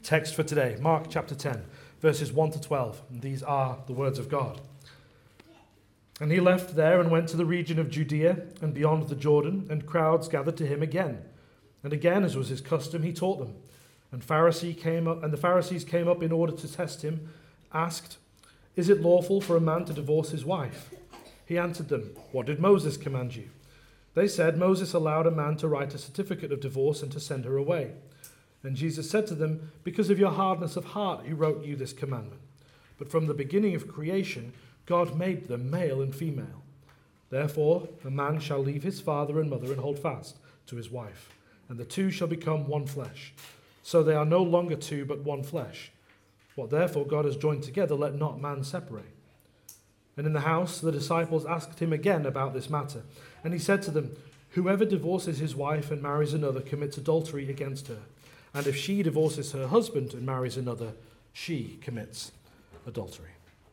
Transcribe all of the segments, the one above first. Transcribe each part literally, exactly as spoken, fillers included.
text for today, Mark chapter ten, verses one to twelve. And these are the words of God. And he left there and went to the region of Judea and beyond the Jordan, and crowds gathered to him again. And again, as was his custom, he taught them. And Pharisee came up, and the Pharisees came up in order to test him, asked, "Is it lawful for a man to divorce his wife?" He answered them, "What did Moses command you?" They said, "Moses allowed a man to write a certificate of divorce and to send her away." And Jesus said to them, "Because of your hardness of heart he wrote you this commandment. But from the beginning of creation God made them male and female. Therefore a man shall leave his father and mother and hold fast to his wife, and the two shall become one flesh. So they are no longer two but one flesh. What therefore God has joined together, let not man separate." And in the house the disciples asked him again about this matter. And he said to them, "Whoever divorces his wife and marries another commits adultery against her. And if she divorces her husband and marries another, she commits adultery."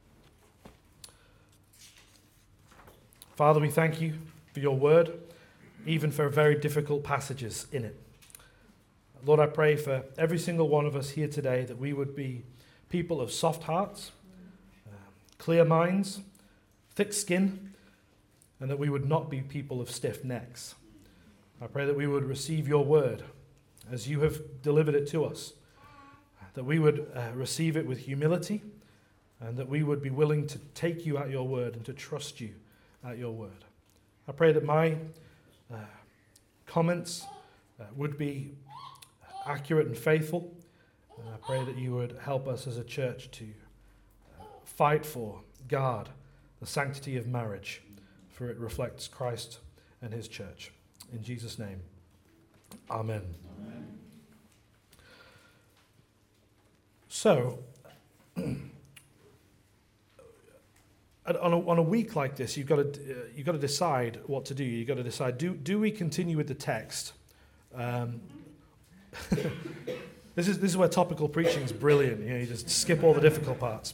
Father, we thank you for your word, even for very difficult passages in it. Lord, I pray for every single one of us here today that we would be people of soft hearts, uh, clear minds, thick skin, and that we would not be people of stiff necks. I pray that we would receive your word as you have delivered it to us, that we would uh, receive it with humility, and that we would be willing to take you at your word and to trust you at your word. I pray that my uh, comments uh, would be accurate and faithful, and I pray that you would help us as a church to uh, fight for, guard the sanctity of marriage, for it reflects Christ and his church. In Jesus' name, amen. Amen. So, On a, on a week like this, you've got to uh, you've got to decide what to do. You've got to decide: do do we continue with the text? Um, this is this is where topical preaching is brilliant. You know, you just skip all the difficult parts.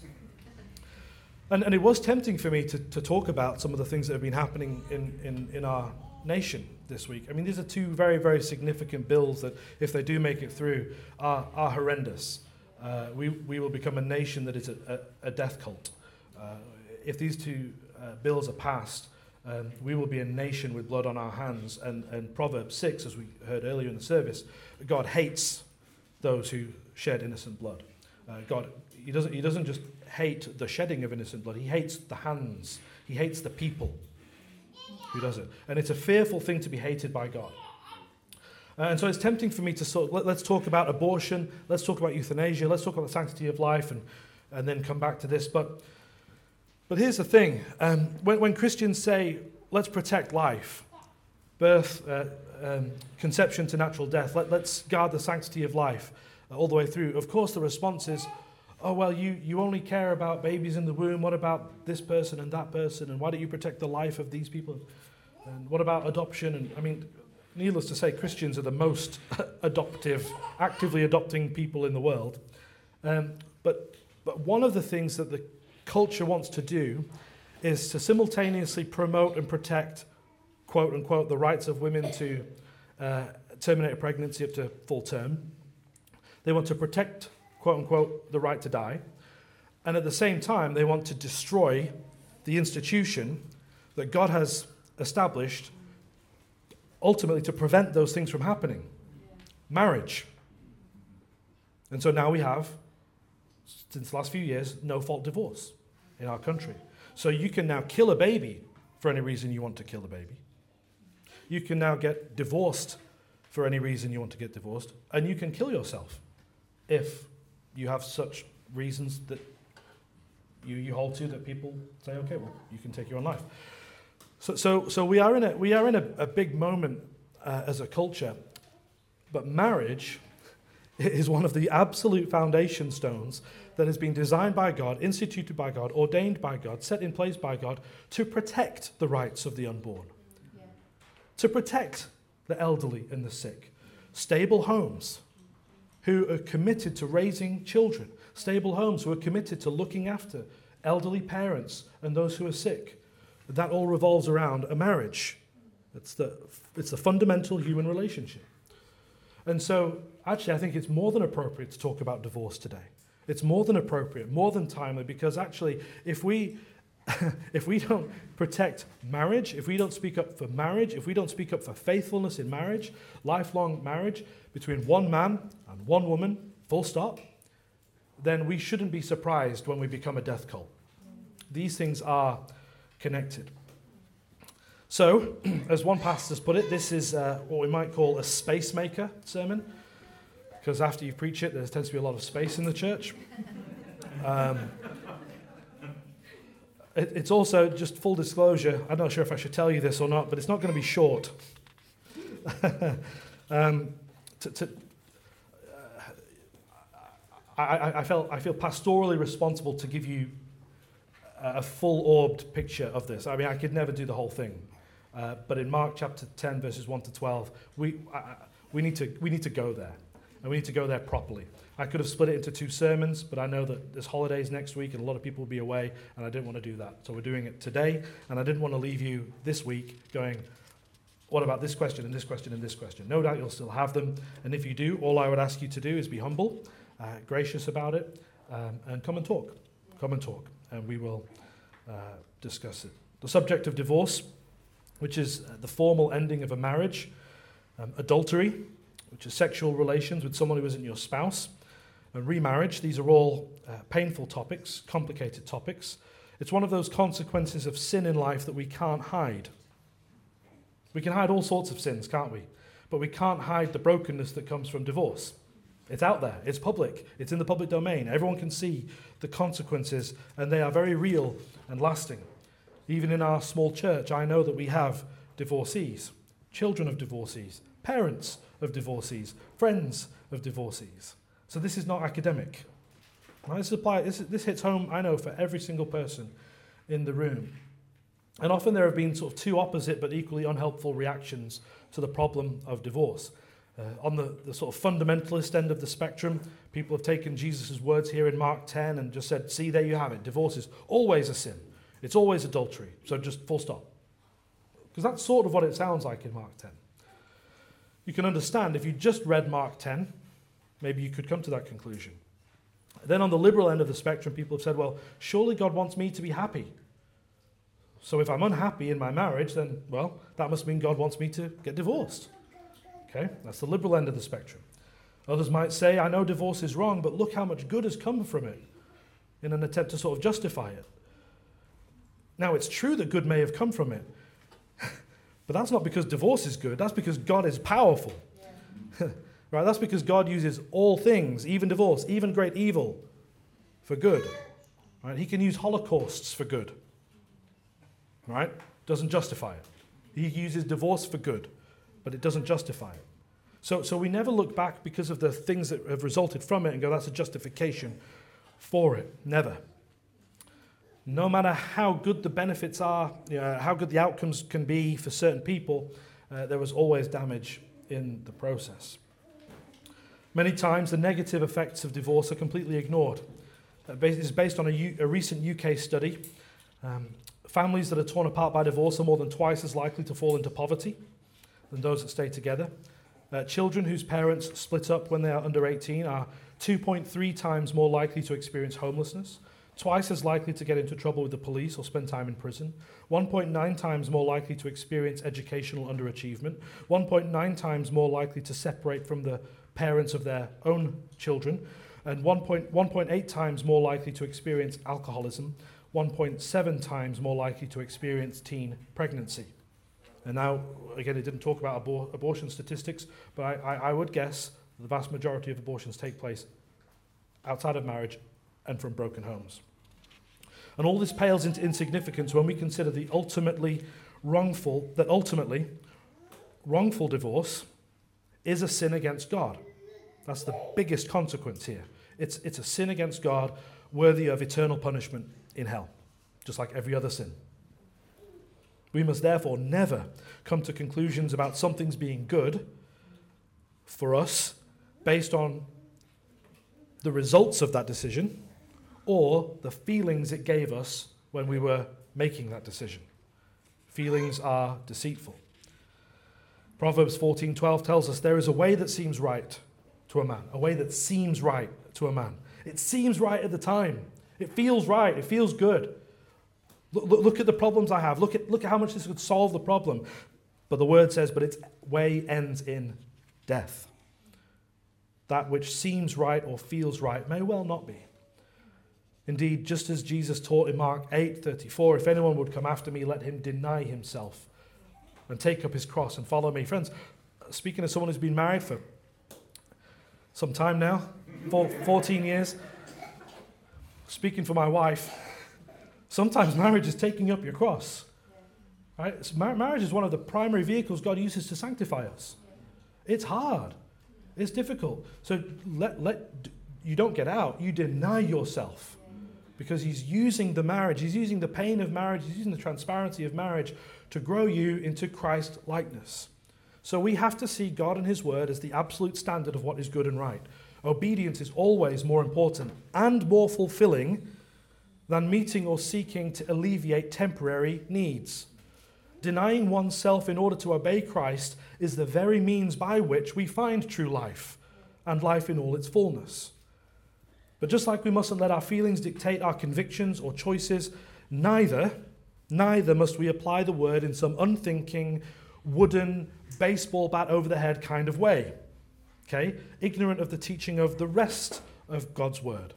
And and it was tempting for me to to talk about some of the things that have been happening in in, in our nation this week. I mean, these are two very very significant bills that, if they do make it through, are are horrendous. Uh, we we will become a nation that is a, a, a death cult. Uh, If these two uh, bills are passed, um, we will be a nation with blood on our hands. And, and Proverbs six, as we heard earlier in the service, God hates those who shed innocent blood. Uh, God, he doesn't, he doesn't just hate the shedding of innocent blood. He hates the hands. He hates the people who does it. And it's a fearful thing to be hated by God. Uh, and so it's tempting for me to sort of, let, let's talk about abortion. Let's talk about euthanasia. Let's talk about the sanctity of life, and, and then come back to this. But But here's the thing, um, when, when Christians say, let's protect life, birth, uh, um, conception to natural death, let, let's guard the sanctity of life uh, all the way through, of course the response is, oh, well, you, you only care about babies in the womb, what about this person and that person, and why don't you protect the life of these people? And what about adoption? And I mean, needless to say, Christians are the most adoptive, actively adopting people in the world. Um, but but one of the things that the culture wants to do is to simultaneously promote and protect, quote unquote, the rights of women to uh, terminate a pregnancy up to full term. They want to protect, quote unquote, the right to die. And at the same time, they want to destroy the institution that God has established ultimately to prevent those things from happening. Marriage. And so now we have, since the last few years, no-fault divorce in our country. So you can now kill a baby for any reason you want to kill a baby. You can now get divorced for any reason you want to get divorced. And you can kill yourself if you have such reasons that you, you hold to, that people say, okay, well, you can take your own life. So so, so we are in a, we are in a, a big moment uh, as a culture. But marriage is one of the absolute foundation stones that has been designed by God, instituted by God, ordained by God, set in place by God to protect the rights of the unborn, yeah. to protect the elderly and the sick. Stable homes who are committed to raising children. Stable homes who are committed to looking after elderly parents and those who are sick. That all revolves around a marriage. It's the, it's the fundamental human relationship. And so, actually, I think it's more than appropriate to talk about divorce today. It's more than appropriate, more than timely, because actually, if we if we don't protect marriage, if we don't speak up for marriage, if we don't speak up for faithfulness in marriage, lifelong marriage between one man and one woman, full stop, then we shouldn't be surprised when we become a death cult. These things are connected. So, as one pastor's put it, this is uh, what we might call a space maker sermon, because after you preach it, there tends to be a lot of space in the church. Um, it, it's also, just full disclosure, I'm not sure if I should tell you this or not, but it's not going to be short. um, to, to, uh, I, I, felt, I feel pastorally responsible to give you a full-orbed picture of this. I mean, I could never do the whole thing. Uh, but in Mark chapter ten, verses one to twelve, we, uh, we, need to, we need to go there. And we need to go there properly. I could have split it into two sermons, but I know that there's holidays next week and a lot of people will be away, and I didn't want to do that. So we're doing it today, and I didn't want to leave you this week going, what about this question and this question and this question? No doubt you'll still have them. And if you do, all I would ask you to do is be humble, uh, gracious about it, um, and come and talk. Come and talk. And we will uh, discuss it. The subject of divorce, which is the formal ending of a marriage, um, adultery, which is sexual relations with someone who isn't your spouse, and remarriage. These are all uh, painful topics, complicated topics. It's one of those consequences of sin in life that we can't hide. We can hide all sorts of sins, can't we? But we can't hide the brokenness that comes from divorce. It's out there. It's public. It's in the public domain. Everyone can see the consequences, and they are very real and lasting. Even in our small church, I know that we have divorcees, children of divorcees, parents of divorcees, friends of divorcees. So this is not academic. Right? This, apply, this, this hits home, I know, for every single person in the room. And often there have been sort of two opposite but equally unhelpful reactions to the problem of divorce. Uh, on the, the sort of fundamentalist end of the spectrum, people have taken Jesus' words here in Mark ten and just said, see, there you have it. Divorce is always a sin. It's always adultery. So just full stop. Because that's sort of what it sounds like in Mark ten. You can understand if you just read Mark ten, maybe you could come to that conclusion. Then on the liberal end of the spectrum, people have said, well, surely God wants me to be happy. So if I'm unhappy in my marriage, then, well, that must mean God wants me to get divorced. Okay, that's the liberal end of the spectrum. Others might say, I know divorce is wrong, but look how much good has come from it, in an attempt to sort of justify it. Now, it's true that good may have come from it, but that's not because divorce is good. That's because God is powerful. Yeah. Right? That's because God uses all things, even divorce, even great evil, for good. Right? He can use holocausts for good. Right? Doesn't justify it. He uses divorce for good, but it doesn't justify it. So, so we never look back because of the things that have resulted from it and go, that's a justification for it. Never. No matter how good the benefits are, you know, how good the outcomes can be for certain people, uh, there was always damage in the process. Many times the negative effects of divorce are completely ignored. Uh, this is based on a, U- a recent U K study. Um, families that are torn apart by divorce are more than twice as likely to fall into poverty than those that stay together. Uh, children whose parents split up when they are under eighteen are two point three times more likely to experience homelessness, twice as likely to get into trouble with the police or spend time in prison, one point nine times more likely to experience educational underachievement, one point nine times more likely to separate from the parents of their own children, and one point eight times more likely to experience alcoholism, one point seven times more likely to experience teen pregnancy. And now, again, it didn't talk about abor- abortion statistics, but I, I, I would guess the vast majority of abortions take place outside of marriage and from broken homes. And all this pales into insignificance when we consider the ultimately wrongful, that ultimately wrongful divorce is a sin against God. That's the biggest consequence here. It's, it's a sin against God worthy of eternal punishment in hell, just like every other sin. We must therefore never come to conclusions about something's being good for us based on the results of that decision or the feelings it gave us when we were making that decision. Feelings are deceitful. Proverbs fourteen twelve tells us there is a way that seems right to a man, a way that seems right to a man. It seems right at the time. It feels right. It feels good. Look, look at the problems I have. Look at, look at how much this would solve the problem. But the word says, but its way ends in death. That which seems right or feels right may well not be. Indeed, just as Jesus taught in Mark eight thirty-four, if anyone would come after me, let him deny himself and take up his cross and follow me. Friends, speaking of someone who's been married for some time now, for fourteen years, speaking for my wife, sometimes marriage is taking up your cross. Right? So mar- marriage is one of the primary vehicles God uses to sanctify us. It's hard. It's difficult. So let let you don't get out. You deny yourself. Because he's using the marriage, he's using the pain of marriage, he's using the transparency of marriage to grow you into Christ likeness. So we have to see God and his word as the absolute standard of what is good and right. Obedience is always more important and more fulfilling than meeting or seeking to alleviate temporary needs. Denying oneself in order to obey Christ is the very means by which we find true life and life in all its fullness. But just like we mustn't let our feelings dictate our convictions or choices, neither, neither must we apply the word in some unthinking, wooden, baseball bat over the head kind of way, okay? Ignorant of the teaching of the rest of God's word.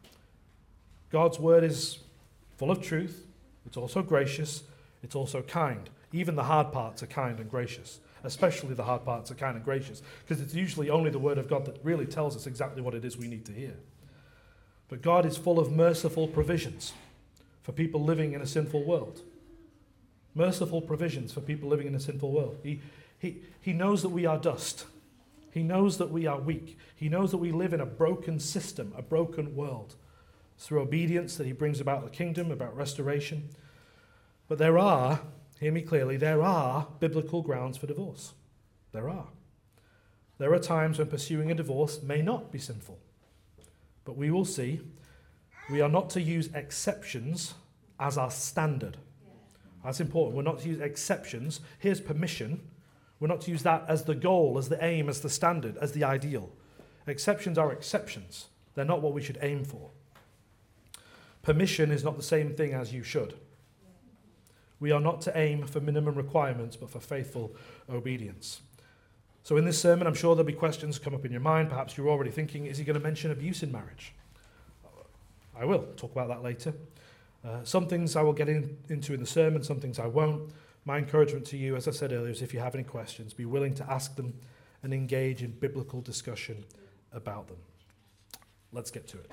God's word is full of truth. It's also gracious. It's also kind. Even the hard parts are kind and gracious. Especially the hard parts are kind and gracious, because it's usually only the word of God that really tells us exactly what it is we need to hear. But God is full of merciful provisions for people living in a sinful world. Merciful provisions for people living in a sinful world. He, he, he knows that we are dust. He knows that we are weak. He knows that we live in a broken system, a broken world. It's through obedience that he brings about the kingdom, about restoration. But there are, hear me clearly, there are biblical grounds for divorce. There are. There are times when pursuing a divorce may not be sinful. But we will see, we are not to use exceptions as our standard. That's important. We're not to use exceptions. Here's permission. We're not to use that as the goal, as the aim, as the standard, as the ideal. Exceptions are exceptions. They're not what we should aim for. Permission is not the same thing as you should. We are not to aim for minimum requirements, but for faithful obedience. So in this sermon, I'm sure there'll be questions come up in your mind. Perhaps you're already thinking, is he going to mention abuse in marriage? I will talk about that later. Uh, some things I will get in, into in the sermon, some things I won't. My encouragement to you, as I said earlier, is if you have any questions, be willing to ask them and engage in biblical discussion about them. Let's get to it.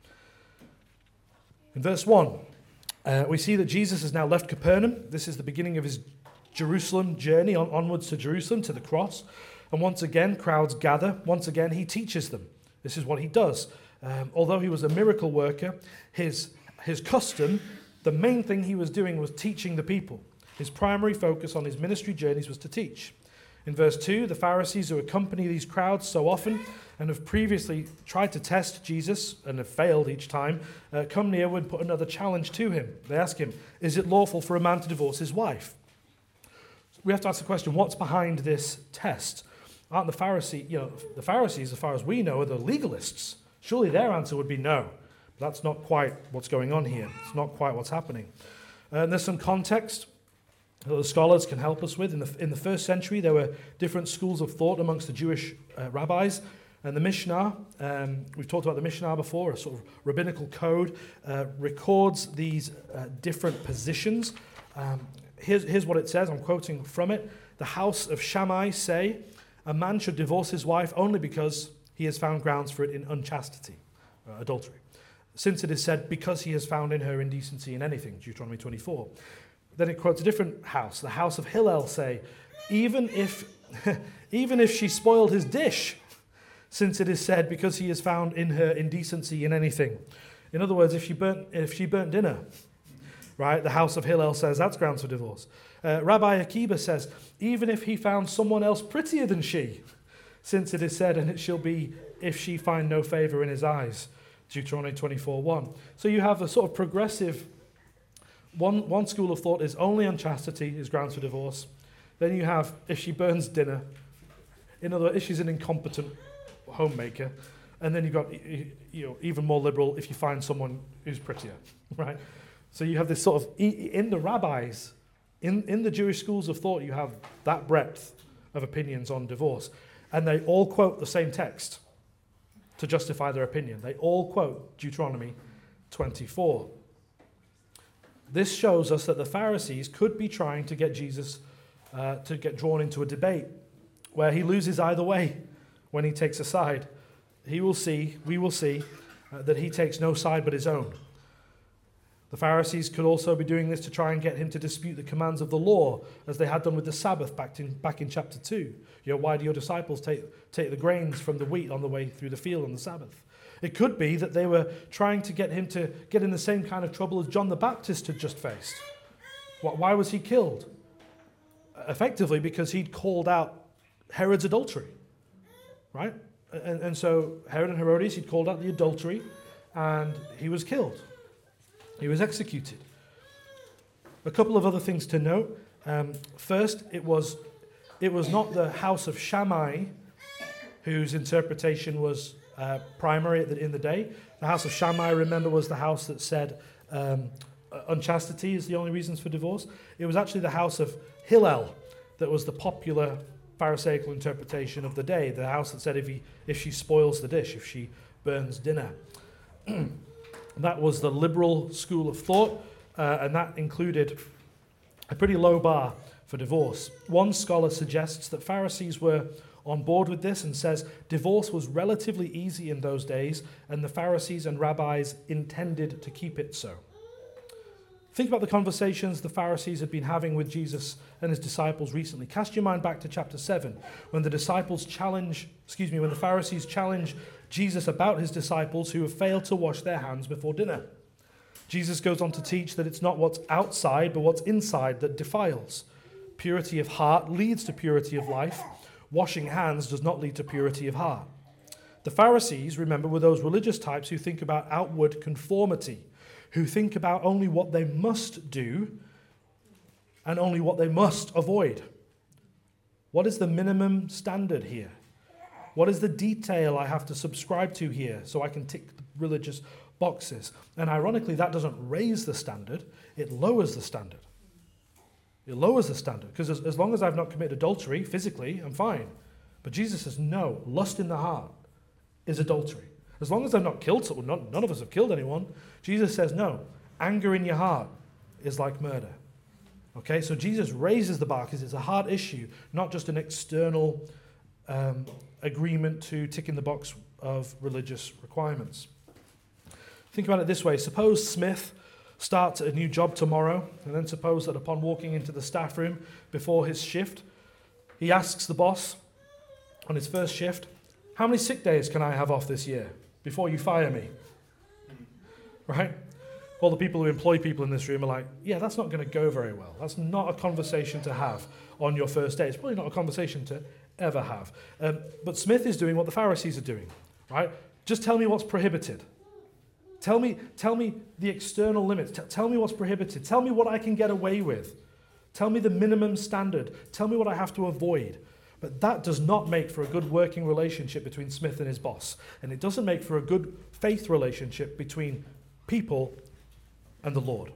In verse one, uh, we see that Jesus has now left Capernaum. This is the beginning of his Jerusalem journey, on, onwards to Jerusalem, to the cross. And once again, crowds gather. Once again, he teaches them. This is what he does. Um, although he was a miracle worker, his, his custom, the main thing he was doing was teaching the people. His primary focus on his ministry journeys was to teach. In verse two, the Pharisees who accompany these crowds so often and have previously tried to test Jesus and have failed each time, uh, come near and put another challenge to him. They ask him, is it lawful for a man to divorce his wife? We have to ask the question, what's behind this test? Aren't the Pharisee, you know, the Pharisees, as far as we know, are the legalists? Surely their answer would be no. But that's not quite what's going on here. It's not quite what's happening. Uh, and there's some context that the scholars can help us with. In the, in the first century, there were different schools of thought amongst the Jewish uh, rabbis. And the Mishnah, um, we've talked about the Mishnah before, a sort of rabbinical code, uh, records these uh, different positions. Um, here's, here's what it says, I'm quoting from it. The house of Shammai say, a man should divorce his wife only because he has found grounds for it in unchastity, uh, adultery. Since it is said, because he has found in her indecency in anything, Deuteronomy twenty-four. Then it quotes a different house. The house of Hillel say, even if, even if she spoiled his dish, since it is said, because he has found in her indecency in anything. In other words, if she burnt, if she burnt dinner, right, the house of Hillel says that's grounds for divorce. Uh, Rabbi Akiba says, even if he found someone else prettier than she, since it is said, and it shall be if she find no favor in his eyes, Deuteronomy twenty-four one. So you have a sort of progressive, one, one school of thought is only unchastity is grounds for divorce. Then you have if she burns dinner. In other words, if she's an incompetent homemaker. And then you've got, you know, even more liberal if you find someone who's prettier, right? So you have this sort of, in the rabbis, in, in the Jewish schools of thought, you have that breadth of opinions on divorce. And they all quote the same text to justify their opinion. They all quote Deuteronomy twenty-four. This shows us that the Pharisees could be trying to get Jesus uh, to get drawn into a debate where he loses either way when he takes a side. He will see, we will see, uh, that he takes no side but his own. The Pharisees could also be doing this to try and get him to dispute the commands of the law, as they had done with the Sabbath back in, back in chapter two. You know, why do your disciples take, take the grains from the wheat on the way through the field on the Sabbath? It could be that they were trying to get him to get in the same kind of trouble as John the Baptist had just faced. Why was he killed? Effectively because he'd called out Herod's adultery, right? And, and so Herod and Herodias, he'd called out the adultery, and he was killed. He was executed. A couple of other things to note. Um, first, it was it was not the house of Shammai whose interpretation was uh, primary at the, in the day. The house of Shammai, remember, was the house that said um, unchastity is the only reasons for divorce. It was actually the house of Hillel that was the popular Pharisaical interpretation of the day, the house that said if he, if she spoils the dish, if she burns dinner. That was the liberal school of thought, uh, and that included a pretty low bar for divorce. One scholar suggests that Pharisees were on board with this and says divorce was relatively easy in those days, and the Pharisees and rabbis intended to keep it so. Think about the conversations the Pharisees had been having with Jesus and his disciples recently. Cast your mind back to chapter seven, when the disciples challenge, excuse me, when the Pharisees challenge Jesus about his disciples who have failed to wash their hands before dinner. Jesus goes on to teach that it's not what's outside, but what's inside that defiles. Purity of heart leads to purity of life. Washing hands does not lead to purity of heart. The Pharisees, remember, were those religious types who think about outward conformity, who think about only what they must do and only what they must avoid. What is the minimum standard here? What is the detail I have to subscribe to here so I can tick the religious boxes? And ironically, that doesn't raise the standard, it lowers the standard. It lowers the standard, because as, as long as I've not committed adultery physically, I'm fine. But Jesus says, no, lust in the heart is adultery. As long as I've not killed someone, none, none of us have killed anyone, Jesus says, no, anger in your heart is like murder. Okay, so Jesus raises the bar because it's a hard issue, not just an external um, agreement to tick in the box of religious requirements. Think about it this way. Suppose Smith starts a new job tomorrow, and then suppose that upon walking into the staff room before his shift, he asks the boss on his first shift, how many sick days can I have off this year before you fire me? Right? All the people who employ people in this room are like, yeah, that's not going to go very well. That's not a conversation to have on your first day. It's probably not a conversation to ever have. Um, but Smith is doing what the Pharisees are doing, right? Just tell me what's prohibited. Tell me, tell me the external limits. T- tell me what's prohibited. Tell me what I can get away with. Tell me the minimum standard. Tell me what I have to avoid. But that does not make for a good working relationship between Smith and his boss. And it doesn't make for a good faith relationship between people and the Lord.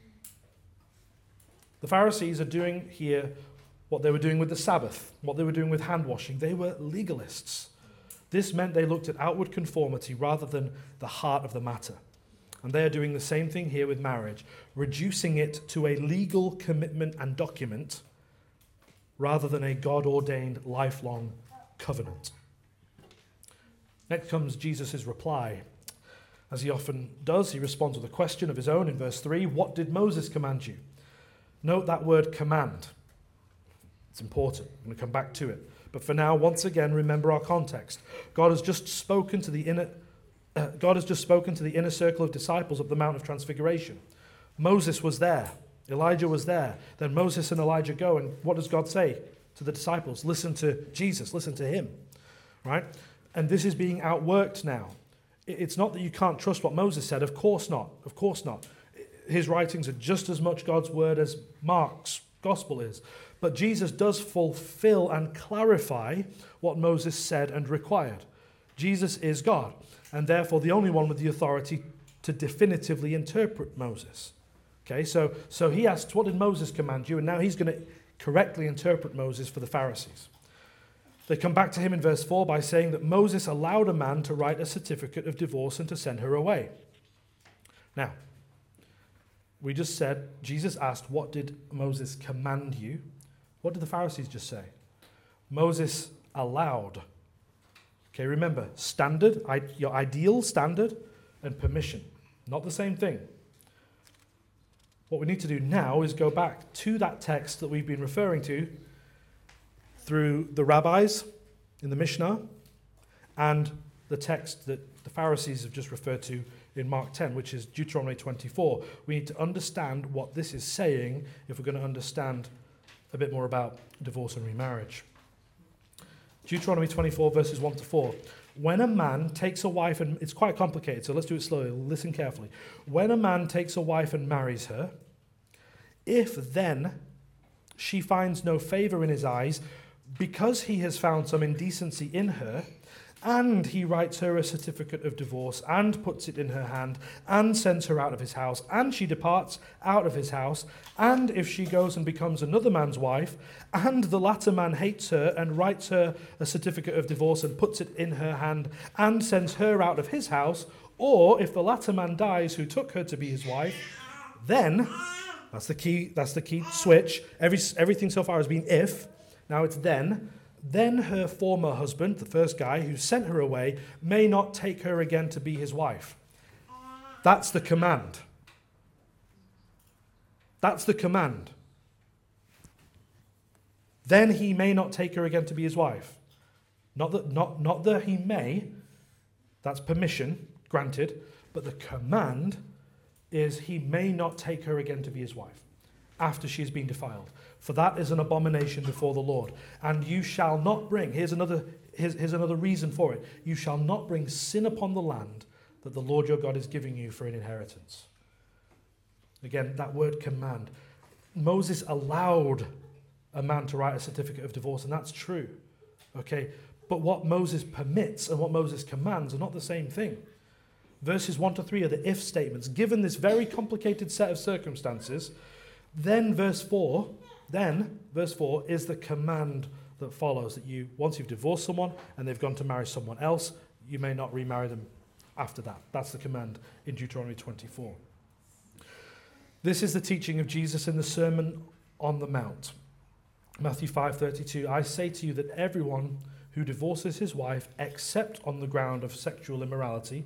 The Pharisees are doing here what they were doing with the Sabbath, what they were doing with hand washing. They were legalists. This meant they looked at outward conformity rather than the heart of the matter. And they are doing the same thing here with marriage, reducing it to a legal commitment and document rather than a God-ordained lifelong covenant. Next comes Jesus' reply. As he often does, he responds with a question of his own in verse three. What did Moses command you? Note that word command. It's important. I'm going to come back to it. But for now, once again, remember our context. God has just spoken to the inner uh, God has just spoken to the inner circle of disciples of the Mount of Transfiguration. Moses was there. Elijah was there. Then Moses and Elijah go, and what does God say to the disciples? Listen to Jesus. Listen to him. Right? And this is being outworked now. It's not that you can't trust what Moses said. Of course not. Of course not. His writings are just as much God's word as Mark's gospel is. But Jesus does fulfill and clarify what Moses said and required. Jesus is God, and therefore the only one with the authority to definitively interpret Moses. Okay, so, so he asks, what did Moses command you? And now he's going to correctly interpret Moses for the Pharisees. They come back to him in verse four by saying that Moses allowed a man to write a certificate of divorce and to send her away. Now, we just said, Jesus asked, what did Moses command you? What did the Pharisees just say? Moses allowed. Okay, remember, standard, your ideal standard, and permission. Not the same thing. What we need to do now is go back to that text that we've been referring to through the rabbis in the Mishnah and the text that the Pharisees have just referred to in Mark ten, which is Deuteronomy twenty-four. We need to understand what this is saying if we're going to understand a bit more about divorce and remarriage. Deuteronomy twenty-four, verses one to four. When a man takes a wife, and it's quite complicated, so let's do it slowly, listen carefully. When a man takes a wife and marries her, if then she finds no favor in his eyes, because he has found some indecency in her, and he writes her a certificate of divorce and puts it in her hand and sends her out of his house, and she departs out of his house, and if she goes and becomes another man's wife, and the latter man hates her and writes her a certificate of divorce and puts it in her hand and sends her out of his house, or if the latter man dies who took her to be his wife, then, that's the key, that's the key switch, Every, everything so far has been if, now it's then, then her former husband, the first guy who sent her away, may not take her again to be his wife. That's the command. That's the command. Then he may not take her again to be his wife. Not that, not, not that he may, that's permission, granted, but the command is he may not take her again to be his wife after she's been defiled. For that is an abomination before the Lord. And you shall not bring, here's another, here's, here's another reason for it, you shall not bring sin upon the land that the Lord your God is giving you for an inheritance. Again, that word command. Moses allowed a man to write a certificate of divorce, and that's true. Okay, but what Moses permits and what Moses commands are not the same thing. Verses one to three are the if statements. Given this very complicated set of circumstances, then verse four, then verse four is the command that follows, that you, once you've divorced someone and they've gone to marry someone else, you may not remarry them after that. That's the command in Deuteronomy twenty-four. This is the teaching of Jesus in the Sermon on the Mount. Matthew five thirty-two, I say to you that everyone who divorces his wife except on the ground of sexual immorality,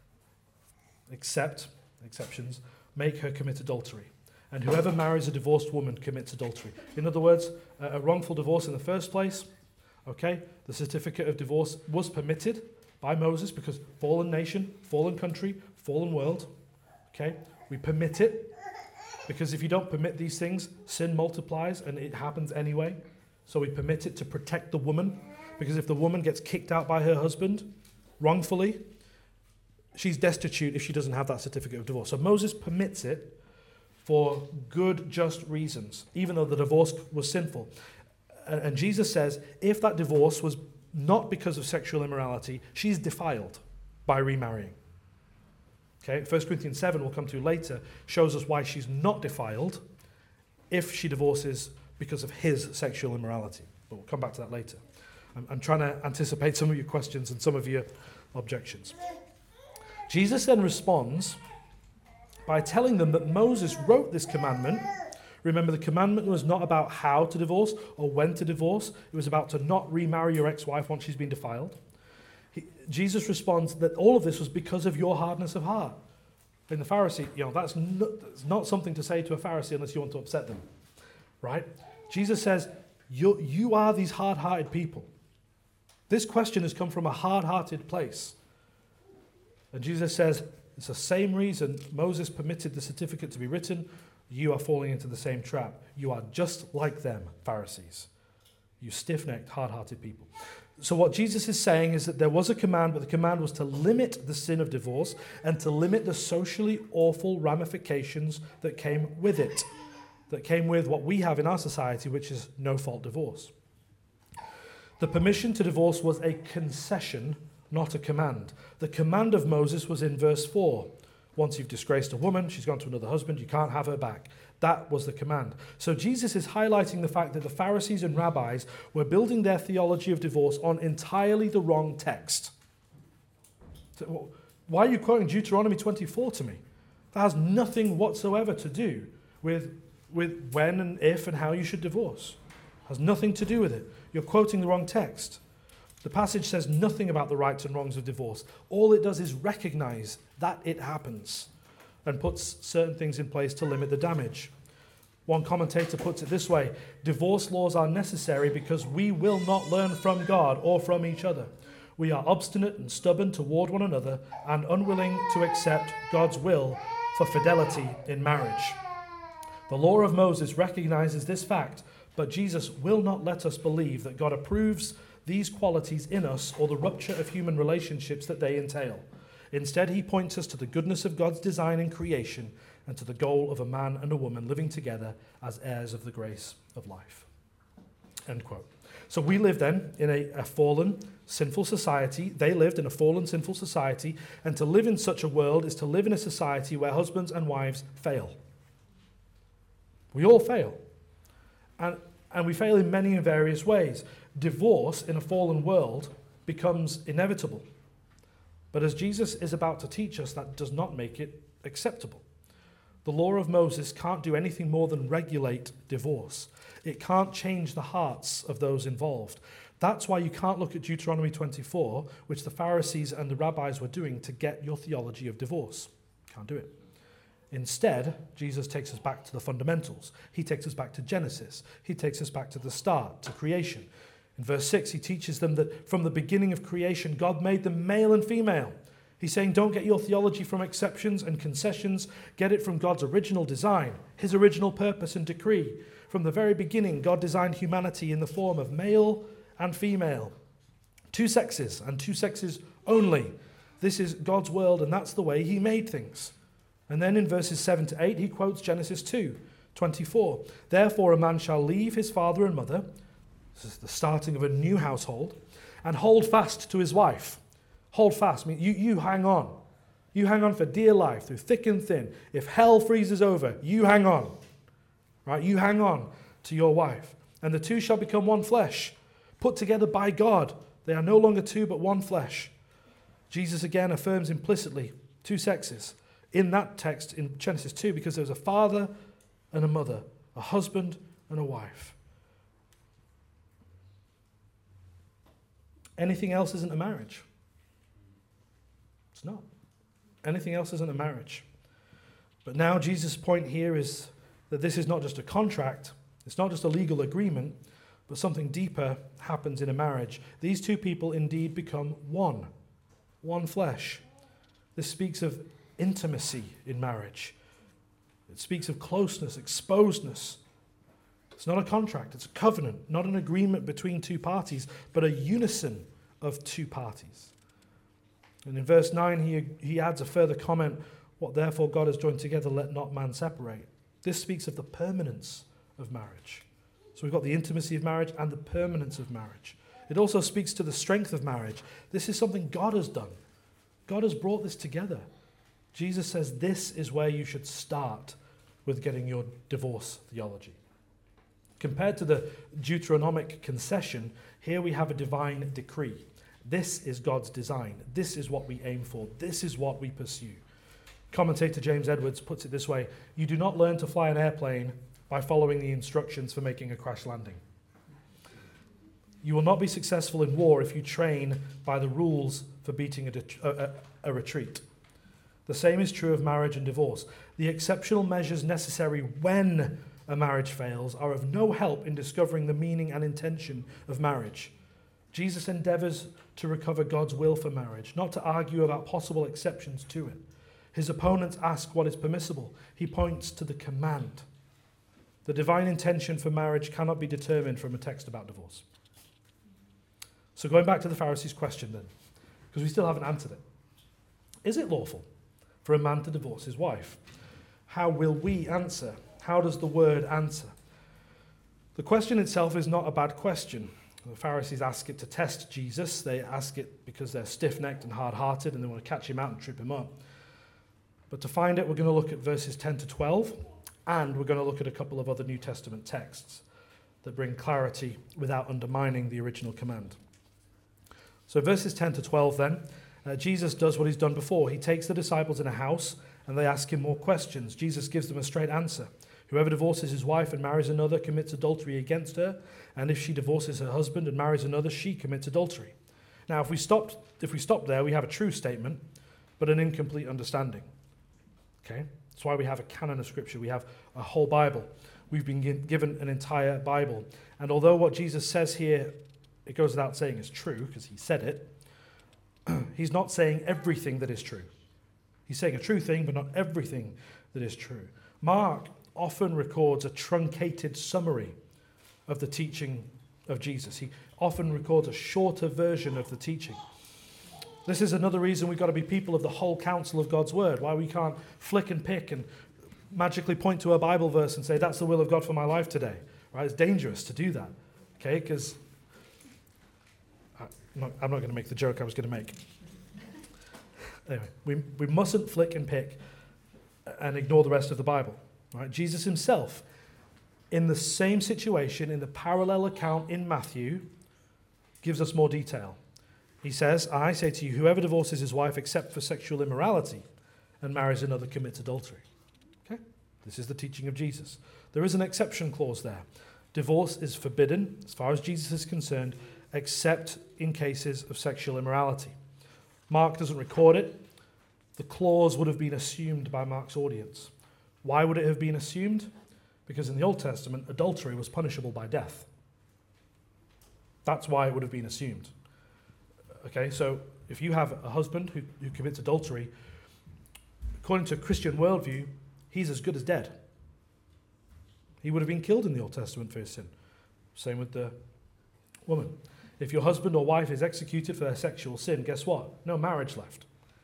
except, exceptions, make her commit adultery. And whoever marries a divorced woman commits adultery. In other words, a wrongful divorce in the first place, okay, the certificate of divorce was permitted by Moses because fallen nation, fallen country, fallen world, okay, we permit it because if you don't permit these things, sin multiplies and it happens anyway. So we permit it to protect the woman because if the woman gets kicked out by her husband wrongfully, she's destitute if she doesn't have that certificate of divorce. So Moses permits it for good, just reasons, even though the divorce was sinful. And Jesus says, if that divorce was not because of sexual immorality, she's defiled by remarrying. Okay, First Corinthians seven, we'll come to later, shows us why she's not defiled if she divorces because of his sexual immorality. But we'll come back to that later. I'm, I'm trying to anticipate some of your questions and some of your objections. Jesus then responds by telling them that Moses wrote this commandment. Remember, the commandment was not about how to divorce or when to divorce. It was about to not remarry your ex-wife once she's been defiled. He, Jesus responds that all of this was because of your hardness of heart. In the Pharisee, you know, that's not, that's not something to say to a Pharisee unless you want to upset them, right? Jesus says, you, you are these hard-hearted people. This question has come from a hard-hearted place. And Jesus says, it's the same reason Moses permitted the certificate to be written. You are falling into the same trap. You are just like them, Pharisees. You stiff-necked, hard-hearted people. So what Jesus is saying is that there was a command, but the command was to limit the sin of divorce and to limit the socially awful ramifications that came with it. that came with what we have in our society, which is no-fault divorce. The permission to divorce was a concession, not a command. The command of Moses was in verse four. Once you've disgraced a woman, she's gone to another husband, you can't have her back. That was the command. So Jesus is highlighting the fact that the Pharisees and rabbis were building their theology of divorce on entirely the wrong text. So, why are you quoting Deuteronomy twenty-four to me? That has nothing whatsoever to do with, with when and if and how you should divorce. It has nothing to do with it. You're quoting the wrong text. The passage says nothing about the rights and wrongs of divorce. All it does is recognize that it happens and puts certain things in place to limit the damage. One commentator puts it this way: divorce laws are necessary because we will not learn from God or from each other. We are obstinate and stubborn toward one another and unwilling to accept God's will for fidelity in marriage. The law of Moses recognizes this fact, but Jesus will not let us believe that God approves these qualities in us or the rupture of human relationships that they entail. Instead, he points us to the goodness of God's design in creation and to the goal of a man and a woman living together as heirs of the grace of life. End quote. So we live then in a, a fallen, sinful society. They lived in a fallen, sinful society. And to live in such a world is to live in a society where husbands and wives fail. We all fail. And, and we fail in many and various ways. Divorce in a fallen world becomes inevitable. But as Jesus is about to teach us, that does not make it acceptable. The law of Moses can't do anything more than regulate divorce. It can't change the hearts of those involved. That's why you can't look at Deuteronomy twenty-four, which the Pharisees and the rabbis were doing to get your theology of divorce. Can't do it. Instead, Jesus takes us back to the fundamentals. He takes us back to Genesis. He takes us back to the start, to creation. In verse six, he teaches them that from the beginning of creation, God made them male and female. He's saying, don't get your theology from exceptions and concessions. Get it from God's original design, his original purpose and decree. From the very beginning, God designed humanity in the form of male and female. Two sexes and two sexes only. This is God's world, and that's the way he made things. And then in verses seven to eight, he quotes Genesis two twenty-four. Therefore, a man shall leave his father and mother. This is the starting of a new household. And hold fast to his wife. Hold fast. I mean, you, you hang on. You hang on for dear life, through thick and thin. If hell freezes over, you hang on. Right? You hang on to your wife. And the two shall become one flesh, put together by God. They are no longer two, but one flesh. Jesus again affirms implicitly two sexes in that text in Genesis two, because there's a father and a mother, a husband and a wife. Anything else isn't a marriage. It's not. Anything else isn't a marriage. But now Jesus' point here is that this is not just a contract, it's not just a legal agreement, but something deeper happens in a marriage. These two people indeed become one, one flesh. This speaks of intimacy in marriage. It speaks of closeness, exposedness. It's not a contract, it's a covenant, not an agreement between two parties, but a unison of two parties. And in verse nine, he, he adds a further comment, what therefore God has joined together, let not man separate. This speaks of the permanence of marriage. So we've got the intimacy of marriage and the permanence of marriage. It also speaks to the strength of marriage. This is something God has done. God has brought this together. Jesus says this is where you should start with getting your divorce theology. Compared to the Deuteronomic concession, here we have a divine decree. This is God's design. This is what we aim for. This is what we pursue. Commentator James Edwards puts it this way: you do not learn to fly an airplane by following the instructions for making a crash landing. You will not be successful in war if you train by the rules for beating a, det- a, a, a retreat. The same is true of marriage and divorce. The exceptional measures necessary when a marriage fails are of no help in discovering the meaning and intention of marriage. Jesus endeavors to recover God's will for marriage, not to argue about possible exceptions to it. His opponents ask what is permissible. He points to the command. The divine intention for marriage cannot be determined from a text about divorce. So going back to the Pharisees' question then, because we still haven't answered it. Is it lawful for a man to divorce his wife? How will we answer? How does the word answer? The question itself is not a bad question. The Pharisees ask it to test Jesus. They ask it because they're stiff-necked and hard-hearted and they want to catch him out and trip him up. But to find it, we're going to look at verses ten to twelve, and we're going to look at a couple of other New Testament texts that bring clarity without undermining the original command. So verses ten to twelve then, uh, Jesus does what he's done before. He takes the disciples in a house and they ask him more questions. Jesus gives them a straight answer. Whoever divorces his wife and marries another commits adultery against her, and if she divorces her husband and marries another, she commits adultery. Now, if we stopped, if we stop there, we have a true statement, but an incomplete understanding. Okay? That's why we have a canon of Scripture. We have a whole Bible. We've been given an entire Bible. And although what Jesus says here, it goes without saying, is true, because he said it, he's not saying everything that is true. He's saying a true thing, but not everything that is true. Mark often records a truncated summary of the teaching of Jesus. He often records a shorter version of the teaching. This is another reason we've got to be people of the whole counsel of God's word, why we can't flick and pick and magically point to a Bible verse and say, that's the will of God for my life today. Right? It's dangerous to do that, okay? Because I'm not, I'm not going to make the joke I was going to make. Anyway, we, we mustn't flick and pick and ignore the rest of the Bible. Right? Jesus himself, in the same situation, in the parallel account in Matthew, gives us more detail. He says, I say to you, whoever divorces his wife except for sexual immorality and marries another commits adultery. Okay? This is the teaching of Jesus. There is an exception clause there. Divorce is forbidden, as far as Jesus is concerned, except in cases of sexual immorality. Mark doesn't record it. The clause would have been assumed by Mark's audience. Why would it have been assumed? Because in the Old Testament, adultery was punishable by death. That's why it would have been assumed. Okay, so if you have a husband who, who commits adultery, according to a Christian worldview, he's as good as dead. He would have been killed in the Old Testament for his sin. Same with the woman. If your husband or wife is executed for their sexual sin, guess what? No marriage left.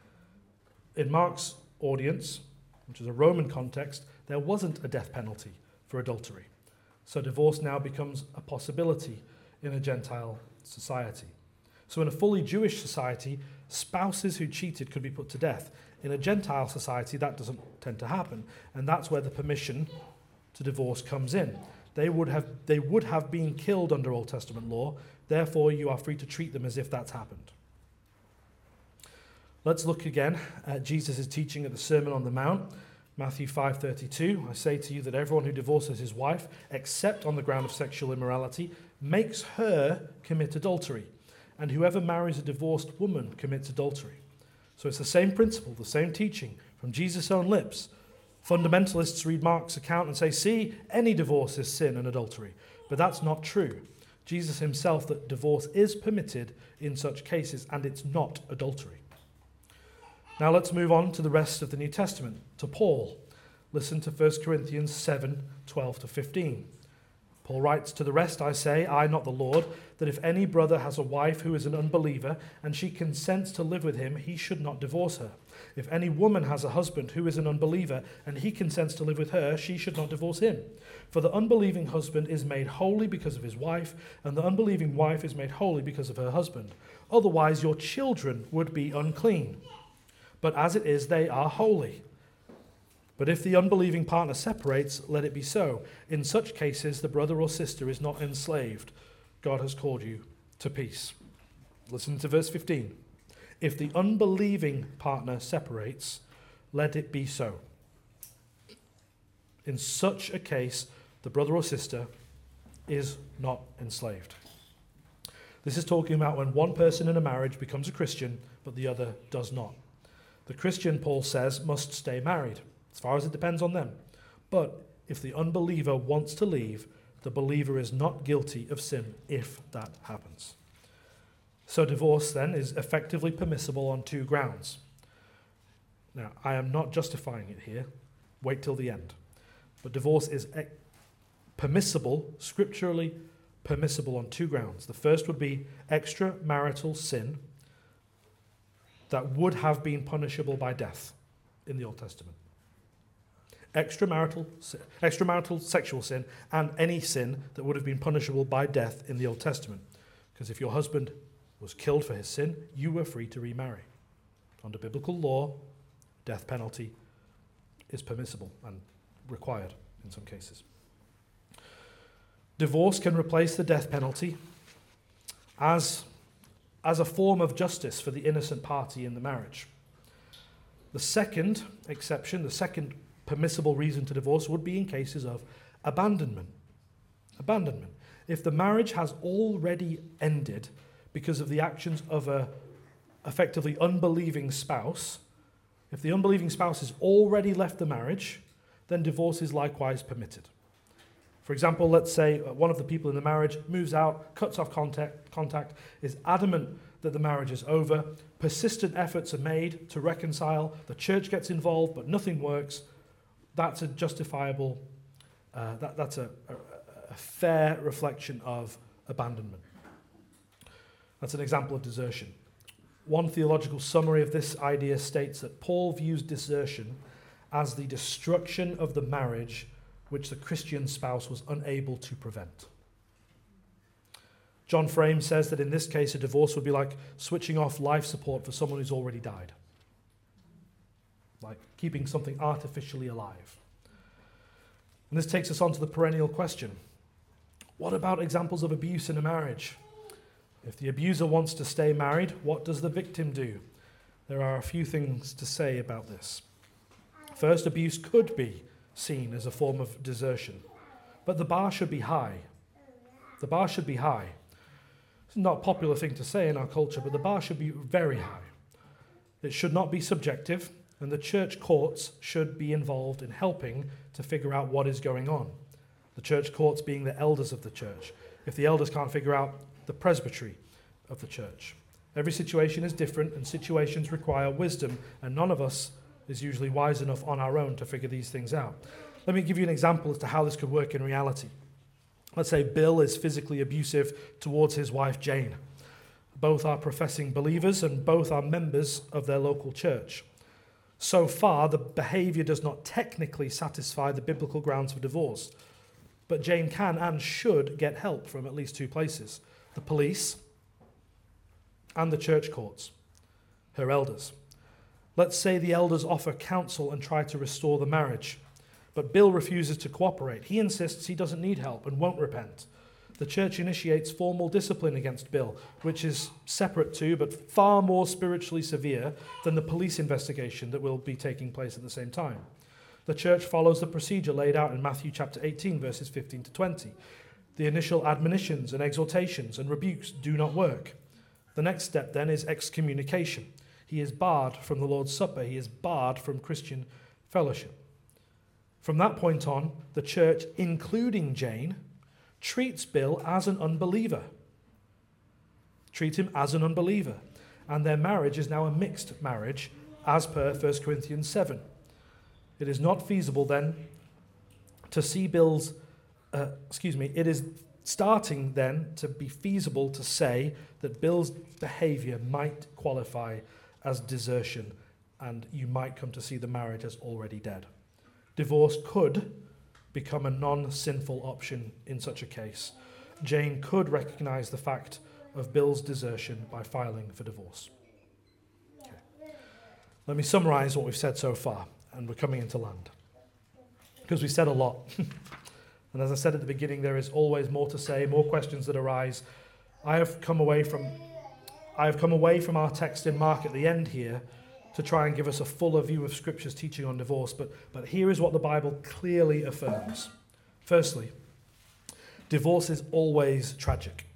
In Mark's audience, which is a Roman context, there wasn't a death penalty for adultery. So divorce now becomes a possibility in a Gentile society. So in a fully Jewish society, spouses who cheated could be put to death. In a Gentile society, that doesn't tend to happen. And that's where the permission to divorce comes in. They would have, they would have been killed under Old Testament law. Therefore, you are free to treat them as if that's happened. Let's look again at Jesus' teaching at the Sermon on the Mount. Matthew five thirty-two, I say to you that everyone who divorces his wife, except on the ground of sexual immorality, makes her commit adultery. And whoever marries a divorced woman commits adultery. So it's the same principle, the same teaching from Jesus' own lips. Fundamentalists read Mark's account and say, see, any divorce is sin and adultery. But that's not true. Jesus himself, that divorce is permitted in such cases, and it's not adultery. Now let's move on to the rest of the New Testament, to Paul. Listen to First Corinthians seven, twelve to fifteen. Paul writes, to the rest I say, I, not the Lord, that if any brother has a wife who is an unbeliever, and she consents to live with him, he should not divorce her. If any woman has a husband who is an unbeliever, and he consents to live with her, she should not divorce him. For the unbelieving husband is made holy because of his wife, and the unbelieving wife is made holy because of her husband. Otherwise your children would be unclean. But as it is, they are holy. But if the unbelieving partner separates, let it be so. In such cases, the brother or sister is not enslaved. God has called you to peace. Listen to verse fifteen. If the unbelieving partner separates, let it be so. In such a case, the brother or sister is not enslaved. This is talking about when one person in a marriage becomes a Christian, but the other does not. The Christian, Paul says, must stay married, as far as it depends on them. But if the unbeliever wants to leave, the believer is not guilty of sin if that happens. So divorce, then, is effectively permissible on two grounds. Now, I am not justifying it here. Wait till the end. But divorce is e- permissible, scripturally permissible on two grounds. The first would be extramarital sin that would have been punishable by death in the Old Testament. extramarital, extramarital sexual sin, and any sin that would have been punishable by death in the Old Testament. Because if your husband was killed for his sin, you were free to remarry. Under biblical law, death penalty is permissible and required in some cases. Divorce can replace the death penalty as, as a form of justice for the innocent party in the marriage. The second exception, the second permissible reason to divorce would be in cases of abandonment. Abandonment. If the marriage has already ended because of the actions of a effectively unbelieving spouse, if the unbelieving spouse has already left the marriage, then divorce is likewise permitted. For example, let's say one of the people in the marriage moves out, cuts off contact, contact, is adamant that the marriage is over, persistent efforts are made to reconcile, the church gets involved, but nothing works. That's a justifiable, uh, that, that's a, a, a fair reflection of abandonment. That's an example of desertion. One theological summary of this idea states that Paul views desertion as the destruction of the marriage which the Christian spouse was unable to prevent. John Frame says that in this case, a divorce would be like switching off life support for someone who's already died. Like keeping something artificially alive. And this takes us on to the perennial question. What about examples of abuse in a marriage? If the abuser wants to stay married, what does the victim do? There are a few things to say about this. First, abuse could be seen as a form of desertion, but the bar should be high. The bar should be high. It's not a popular thing to say in our culture, but the bar should be very high. It should not be subjective, and the church courts should be involved in helping to figure out what is going on. The church courts being the elders of the church. If the elders can't figure out, the presbytery of the church. Every situation is different, and situations require wisdom, and none of us is usually wise enough on our own to figure these things out. Let me give you an example as to how this could work in reality. Let's say Bill is physically abusive towards his wife Jane. Both are professing believers and both are members of their local church. So far, the behavior does not technically satisfy the biblical grounds for divorce, but Jane can and should get help from at least two places: the police and the church courts, her elders. Let's say the elders offer counsel and try to restore the marriage, but Bill refuses to cooperate. He insists he doesn't need help and won't repent. The church initiates formal discipline against Bill, which is separate to, but far more spiritually severe than the police investigation that will be taking place at the same time. The church follows the procedure laid out in Matthew chapter eighteen, verses fifteen to twenty. The initial admonitions and exhortations and rebukes do not work. The next step then is excommunication. He is barred from the Lord's Supper. He is barred from Christian fellowship. From that point on, the church, including Jane, treats Bill as an unbeliever. Treat him as an unbeliever. And their marriage is now a mixed marriage, as per First Corinthians seven. It is not feasible then to see Bill's, uh, excuse me, it is starting then to be feasible to say that Bill's behavior might qualify as desertion, and you might come to see the marriage as already dead. Divorce could become a non-sinful option in such a case. Jane could recognize the fact of Bill's desertion by filing for divorce. Okay. Let me summarize what we've said so far, and we're coming into land, because we said a lot. And as I said at the beginning, there is always more to say, more questions that arise. I have come away from I have come away from our text in Mark at the end here to try and give us a fuller view of Scripture's teaching on divorce, but, but here is what the Bible clearly affirms. Firstly, divorce is always tragic.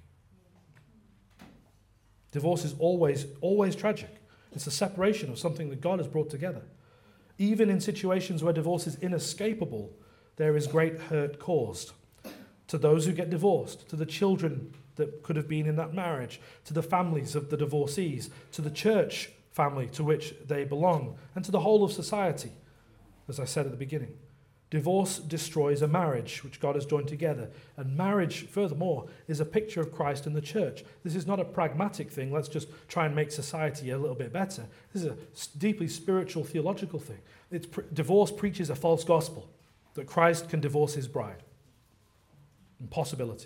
Divorce is always, always tragic. It's a separation of something that God has brought together. Even in situations where divorce is inescapable, there is great hurt caused to those who get divorced, to the children that could have been in that marriage, to the families of the divorcees, to the church family to which they belong, and to the whole of society, as I said at the beginning. Divorce destroys a marriage which God has joined together. And marriage, furthermore, is a picture of Christ and the church. This is not a pragmatic thing. Let's just try and make society a little bit better. This is a deeply spiritual, theological thing. It's pre- divorce preaches a false gospel, that Christ can divorce his bride. Impossibility.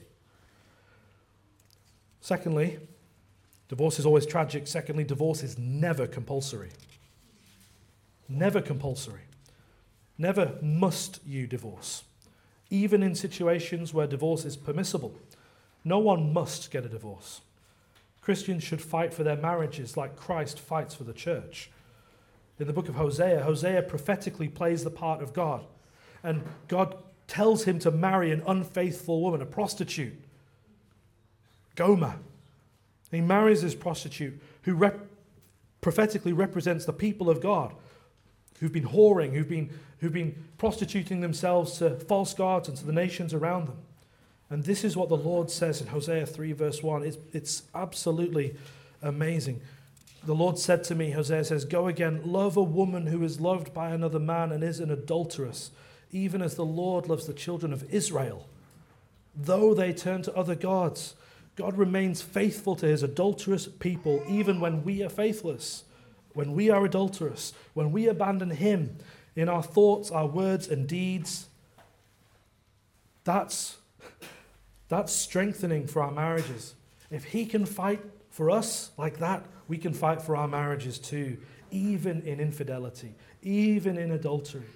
Secondly, divorce is always tragic. Secondly, divorce is never compulsory. Never compulsory. Never must you divorce. Even in situations where divorce is permissible, no one must get a divorce. Christians should fight for their marriages like Christ fights for the church. In the book of Hosea, Hosea prophetically plays the part of God. And God tells him to marry an unfaithful woman, a prostitute, Gomer. He marries this prostitute who rep- prophetically represents the people of God, who've been whoring, who've been, who've been prostituting themselves to false gods and to the nations around them. And this is what the Lord says in Hosea three, verse one. It's, it's absolutely amazing. The Lord said to me, Hosea says, "Go again, love a woman who is loved by another man and is an adulteress, even as the Lord loves the children of Israel. Though they turn to other gods, God remains faithful to his adulterous people, even when we are faithless. When we are adulterous, when we abandon him in our thoughts, our words, and deeds, that's, that's strengthening for our marriages. If he can fight for us like that, we can fight for our marriages too, even in infidelity, even in adultery.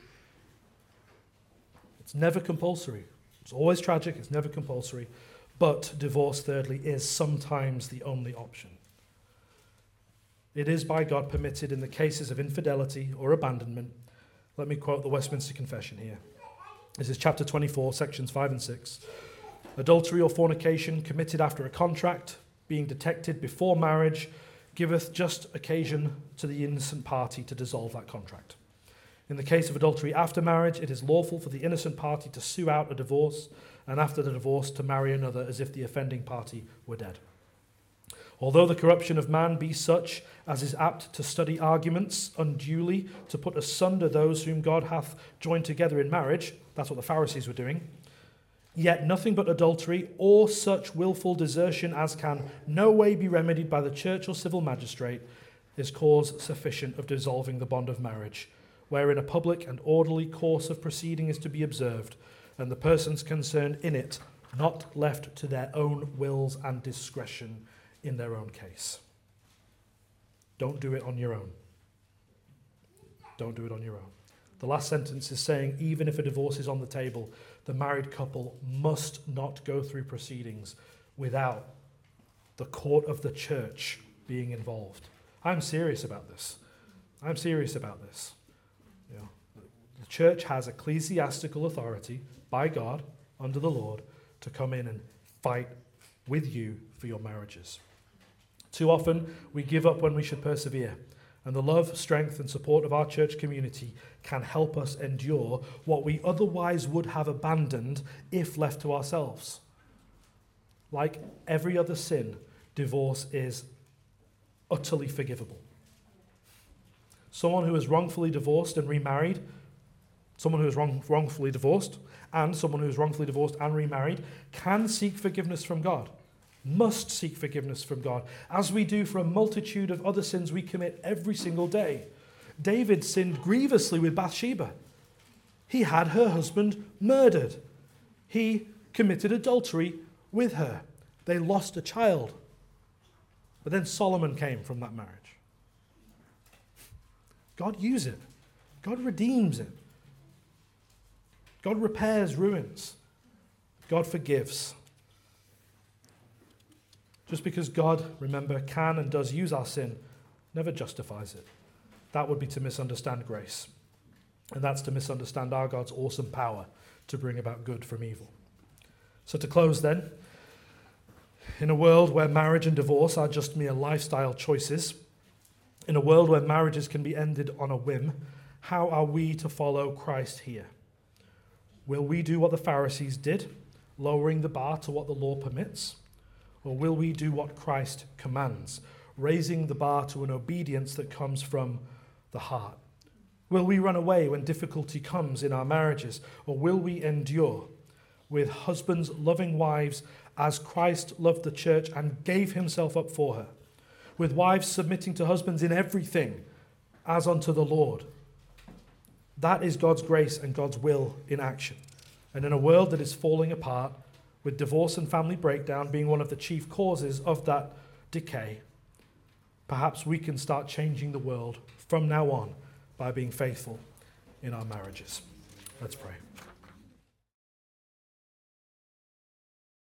It's never compulsory. It's always tragic, it's never compulsory. But divorce, thirdly, is sometimes the only option. It is by God permitted in the cases of infidelity or abandonment. Let me quote the Westminster Confession here. This is chapter twenty-four, sections five and six. Adultery or fornication committed after a contract, being detected before marriage, giveth just occasion to the innocent party to dissolve that contract. In the case of adultery after marriage, it is lawful for the innocent party to sue out a divorce, and after the divorce to marry another as if the offending party were dead. Although the corruption of man be such as is apt to study arguments unduly, to put asunder those whom God hath joined together in marriage, that's what the Pharisees were doing, yet nothing but adultery or such willful desertion as can no way be remedied by the church or civil magistrate is cause sufficient of dissolving the bond of marriage, wherein a public and orderly course of proceeding is to be observed, and the persons concerned in it not left to their own wills and discretion in their own case. Don't do it on your own. Don't do it on your own. The last sentence is saying, even if a divorce is on the table, the married couple must not go through proceedings without the court of the church being involved. I'm serious about this. I'm serious about this. You know, the church has ecclesiastical authority by God, under the Lord, to come in and fight with you for your marriages. Too often, we give up when we should persevere, and the love, strength, and support of our church community can help us endure what we otherwise would have abandoned if left to ourselves. Like every other sin, divorce is utterly forgivable. Someone who is wrongfully divorced and remarried, someone who is wrong, wrongfully divorced, and someone who is wrongfully divorced and remarried can seek forgiveness from God. Must seek forgiveness from God, as we do for a multitude of other sins we commit every single day. David sinned grievously with Bathsheba. He had her husband murdered. He committed adultery with her. They lost a child. But then Solomon came from that marriage. God uses it. God redeems it. God repairs ruins. God forgives. Just because God, remember, can and does use our sin, never justifies it. That would be to misunderstand grace. And that's to misunderstand our God's awesome power to bring about good from evil. So to close then, in a world where marriage and divorce are just mere lifestyle choices, in a world where marriages can be ended on a whim, how are we to follow Christ here? Will we do what the Pharisees did, lowering the bar to what the law permits? Or will we do what Christ commands, raising the bar to an obedience that comes from the heart? Will we run away when difficulty comes in our marriages, or will we endure with husbands loving wives as Christ loved the church and gave himself up for her, with wives submitting to husbands in everything as unto the Lord? That is God's grace and God's will in action. And in a world that is falling apart, with divorce and family breakdown being one of the chief causes of that decay, perhaps we can start changing the world from now on by being faithful in our marriages. Let's pray.